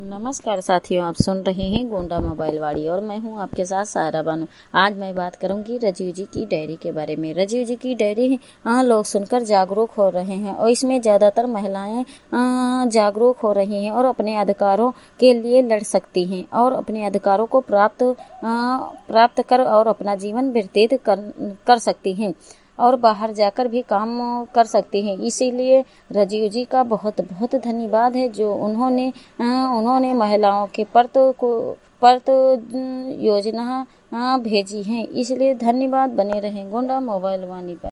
नमस्कार साथियों, आप सुन रहे हैं गोंडा मोबाइल वाड़ी और मैं हूं आपके साथ सारा बानो। आज मैं बात करूंगी राजीव जी की डायरी के बारे में। राजीव जी की डायरी लोग सुनकर जागरूक हो रहे हैं और इसमें ज़्यादातर महिलाएं जागरूक हो रही हैं और अपने अधिकारों के लिए लड़ सकती हैं और अपने अधिकारों को प्राप्त कर और अपना जीवन व्यतीत कर सकती हैं और बाहर जाकर भी काम कर सकते हैं। इसीलिए राजीव जी का बहुत बहुत धन्यवाद है जो उन्होंने महिलाओं के परत योजना भेजी है। इसलिए धन्यवाद। बने रहें गोंडा मोबाइल वाणी पर।